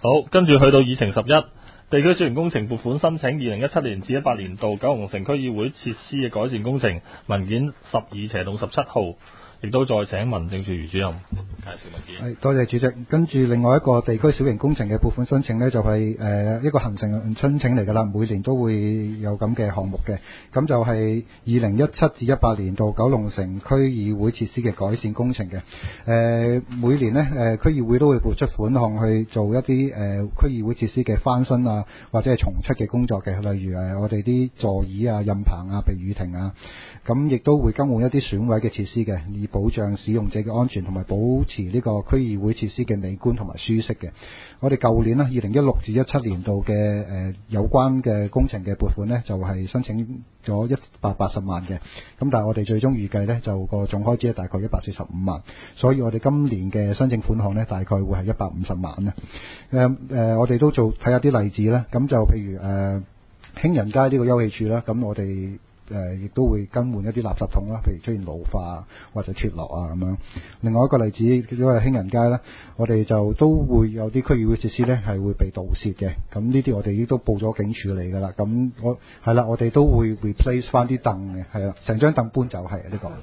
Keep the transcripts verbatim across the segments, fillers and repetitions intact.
好，跟住去到議程十一，地區小型工程撥款申請二零一七年至一八年度九龍城區議會設施嘅改善工程文件十二斜洞十七號，亦都再請民政處余主任介紹文件。 係，多謝主席。跟住另外一個地區小型工程嘅撥款申請呢，就係、是、誒、呃、一個行程申請嚟㗎啦，每年都會有咁嘅項目嘅。咁就係二零一七至一八年度九龍城區議會設施嘅改善工程嘅。誒、呃、每年呢，誒、呃、區議會都會撥出款項去做一啲誒、呃、區議會設施嘅翻新啊，或者係重漆嘅工作嘅，例如誒、呃、我哋啲座椅啊、任棚啊、避雨亭啊，咁亦都會更換一啲損毀嘅設施嘅，以保障使用者嘅安全同埋保持呢個區議會設施嘅美觀同埋舒適嘅。我哋舊年呢，二零一六至一七年度嘅誒、呃、有關嘅工程嘅撥款呢，就係、是、申請咗一百八十萬嘅。咁但係我哋最終預計呢，就個總開支係大概一百四十五萬，所以我哋今年嘅申請款項呢，大概會係一百五十萬啊。誒、呃、誒、呃，我哋都做睇下啲例子啦。咁就譬如誒、呃、興仁街呢個休憩處啦，咁我哋誒亦都會更換一啲垃圾桶啦，譬如出現老化或者脫落啊咁樣。另外一個例子，因為興仁街啦，我哋就都會有啲區議會設施咧係會被盜竊嘅。咁呢啲我哋亦都報咗警處理㗎啦。咁我係啦，我哋都會 replace 翻啲凳嘅，係啦，成張凳搬走係呢、呢個。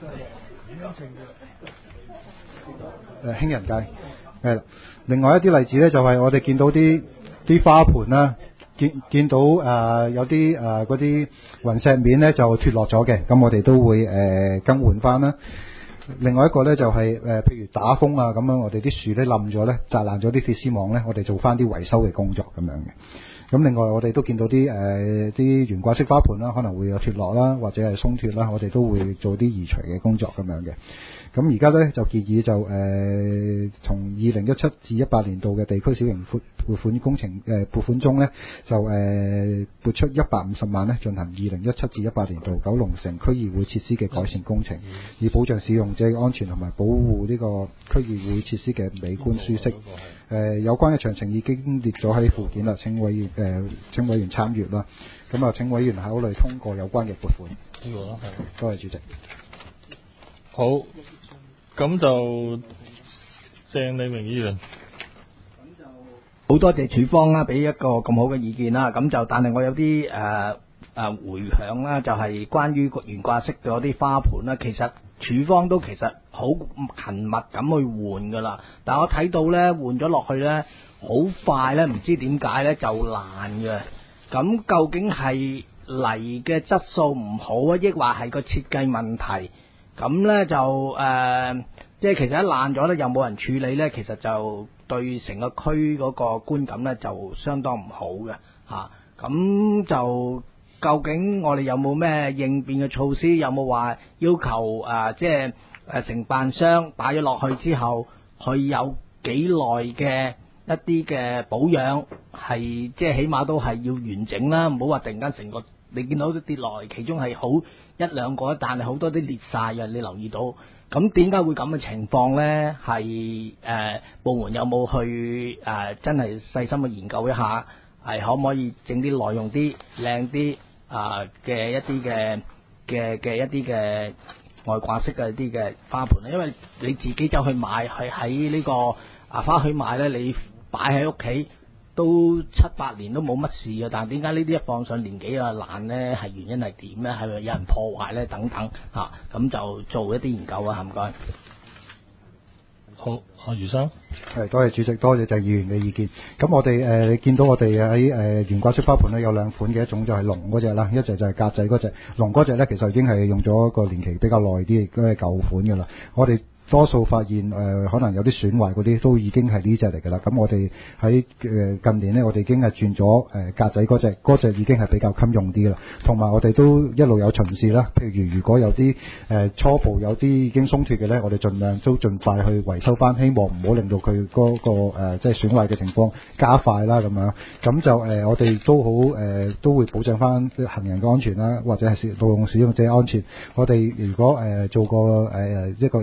誒興仁街係啦。另外一啲例子咧，就係、係、我哋見到啲啲花盆啦。見見到誒、呃、有啲誒嗰啲雲石面咧就脫落咗嘅，咁我哋都會誒、呃、更換翻啦。另外一個咧就係、是、誒、呃、譬如打風啊咁樣，我哋啲樹咧冧咗咧，砸爛咗啲鐵絲網咧，我哋做翻啲維修嘅工作咁樣嘅。咁另外我哋都見到啲誒啲懸掛式花盆啦，可能會有脫落啦，或者係鬆脫啦，我哋都會做啲移除嘅工作咁樣嘅。咁而家咧就建議就誒、呃、從二零一七至一八年度嘅地區小型撥撥款工程誒撥款中咧，就誒、呃、撥出一百五十萬咧，進行二零一七至一八年度九龍城區議會設施嘅改善工程，以保障使用者嘅安全同埋保護呢個區議會設施嘅美觀舒適。誒、呃、有關嘅詳情已經列咗喺附件啦，請委員誒、呃、請委員參閱啦。咁啊請委員考慮通過有關嘅撥款。 呢個咯，係。 多謝主席。 好，咁就鄭利明議員。 好多謝處方啦，俾一個咁好嘅意見啦。咁就但係我有啲誒誒迴響啦，就係、是、關於懸掛式嗰啲花盆啦。其實處方都其實好勤密咁去換㗎啦。但係我睇到咧換咗落去咧，好快咧，唔知點解咧就爛嘅。咁究竟係泥嘅質素唔好啊，抑或係個設計問題？咁咧就誒、呃，即係其實一爛咗咧，又冇人處理咧，其實就對成個區嗰個觀感咧就相當唔好嘅嚇。咁、啊、就究竟我哋有冇咩應變嘅措施？有冇話要求誒、呃，即係誒承辦商擺咗落去之後，佢有幾耐嘅一啲嘅保養係即係起碼都係要完整啦，唔好話突然間成個你見到都跌落嚟，其中係好一兩個，但係好多啲裂晒嘅，你留意到。咁點解會咁嘅情況呢？係誒、呃、部門有冇去誒、呃、真係細心去研究一下，係可唔可以整啲耐用啲、靚啲啊嘅一啲嘅嘅嘅一啲嘅外掛式嘅一啲嘅花盆咧？因為你自己走去買，係喺呢個啊花墟買呢，你擺喺屋企都七八年都冇乜事嘅，但係點解呢啲一放上年紀啊爛呢？係原因係點呢？係咪有人破壞呢？等等嚇，咁、啊、就做一啲研究啊，唔該。 好，阿余生。 係，多謝主席，多謝謝議員嘅意見。咁我哋誒、呃，你見到我哋喺誒懸掛式花盆咧有兩款嘅，一種就係龍嗰隻啦，一隻就係格仔嗰隻。龍嗰隻咧其實已經係用咗個年期比較耐啲，亦都係舊款嘅啦。我哋多數發現誒、呃、可能有啲損壞嗰啲都已經係呢隻嚟㗎啦。咁我哋喺誒近年呢，我哋已經係轉咗誒格仔嗰隻，嗰隻已經係比較襟用啲啦。同埋我哋都一路有巡視啦。譬如如果有啲誒、呃、初步有啲已經鬆脫嘅呢，我哋盡量都盡快去維修翻，希望唔好令到佢嗰、嗰個、呃、即係損壞嘅情況加快啦咁樣。咁就誒、呃、我哋都好誒、呃、都會保障翻行人嘅安全啦，或者係道路使用者安全。我哋如果誒、呃、做個誒、呃、一個 inspection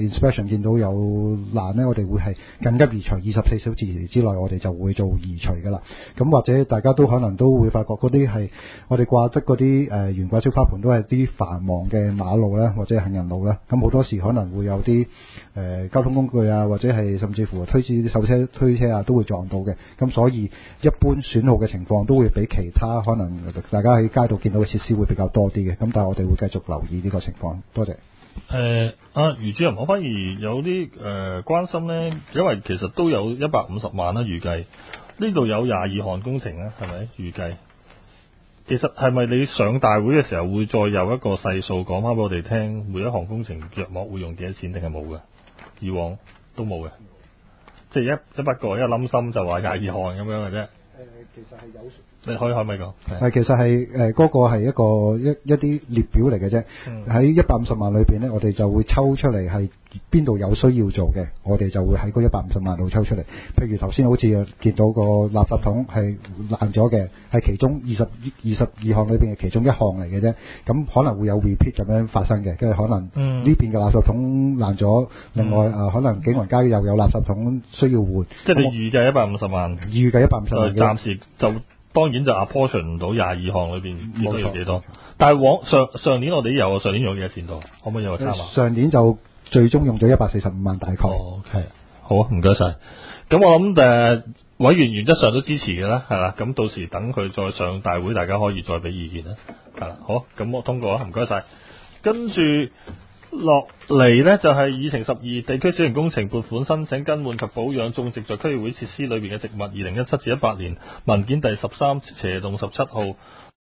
見到有欄呢，我哋會係緊急移除，二十四小時之內我哋就會做移除㗎啦。咁或者大家都可能都會發覺嗰啲係我哋掛得嗰啲誒懸掛式花盆都係啲繁忙嘅馬路啦，或者係行人路啦。咁好多時可能會有啲誒、呃、交通工具啊，或者係甚至乎推啲手車推車啊，都會撞到嘅。咁所以一般損耗嘅情況都會比其他可能大家喺街度見到嘅設施會比較多啲嘅。咁但係我哋會繼續留意呢個情況。多謝。 誒啊，余主任，我反而有啲誒、呃、關心呢，因為其實都有一百五十萬啦，預計呢度有廿二項工程咧，係咪預計？其實係咪你上大會嘅時候會再有一個細數講翻俾我哋聽，每一項工程約莫會用幾多錢定係冇嘅？以往都冇嘅，即係一一筆過一冧心就話廿二項咁樣嘅啫。誒， 其實係有。 你可以可唔可以講？ 係其實係誒嗰個係一個一一啲列表嚟嘅啫。喺一百五十萬裏邊呢，我哋就會抽出嚟係邊度有需要做嘅，我哋就會喺嗰一百五十萬度抽出嚟。譬如頭先好似見到個垃圾桶係爛咗嘅，係其中二十二十二項裏邊嘅其中一項嚟嘅啫。咁可能會有 repeat 咁樣發生嘅，跟住可能呢邊嘅垃圾桶爛咗，另外誒、呃、可能景雲街又有垃圾桶需要換。即係你預計一百五十萬， 預計一百五十萬， 暫時就。當然就 apportion 唔到廿二項裏邊應該要幾多，但係往上上年我哋有上年用幾多錢度？可唔可以有個參考？ 上年就最終用咗一百四十五萬大概。 哦，係好啊，唔該晒。咁我諗誒、呃、委員原則上都支持嘅啦，係啦。咁到時等佢再上大會，大家可以再俾意見啦。係啦，好，咁我通過啊，唔該晒。跟住落嚟呢，就係、是、議程十二地區小型工程撥款申請更換及保養種植在區議會設施裏邊嘅植物，二零一七至一八年文件第十三斜洞十七號